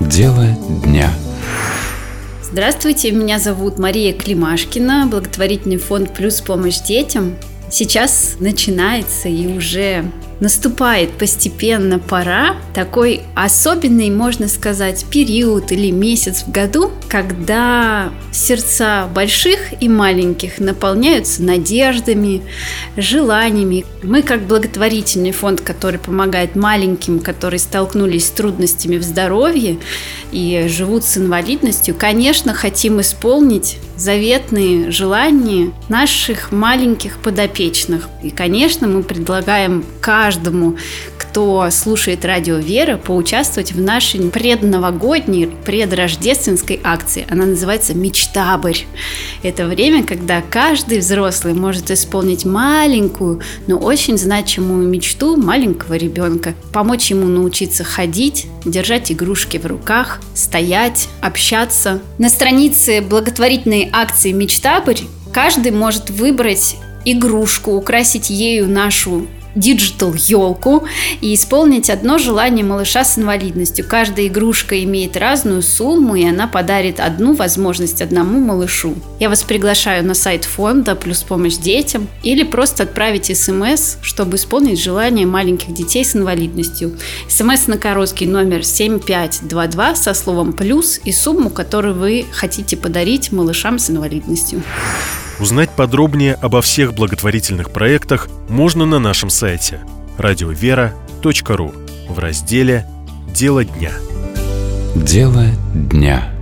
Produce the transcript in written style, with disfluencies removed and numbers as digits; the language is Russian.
Дело дня. Здравствуйте, меня зовут Мария Климашкина, благотворительный фонд «Плюс помощь детям». Сейчас начинается и уже наступает постепенно пора, такой особенный, можно сказать, период или месяц в году, когда сердца больших и маленьких наполняются надеждами, желаниями. Мы, как благотворительный фонд, который помогает маленьким, которые столкнулись с трудностями в здоровье и живут с инвалидностью, конечно, хотим исполнить заветные желания наших маленьких подопечных. И, конечно, мы предлагаем каждому, кто слушает радио «Вера», поучаствовать в нашей предновогодней, предрождественской акции. Она называется «Мечтабрь». Это время, когда каждый взрослый может исполнить маленькую, но очень значимую мечту маленького ребенка. Помочь ему научиться ходить, держать игрушки в руках, стоять, общаться. На странице благотворительной акции «Мечтабрь» каждый может выбрать игрушку, украсить ею нашу диджитал-елку и исполнить одно желание малыша с инвалидностью. Каждая игрушка имеет разную сумму, и она подарит одну возможность одному малышу. Я вас приглашаю на сайт фонда «Плюс помощь детям» или просто отправить СМС, чтобы исполнить желание маленьких детей с инвалидностью. СМС на короткий номер 7522 со словом «плюс» и сумму, которую вы хотите подарить малышам с инвалидностью. Узнать подробнее обо всех благотворительных проектах можно на нашем сайте radiovera.ru в разделе «Дело дня». Дело дня.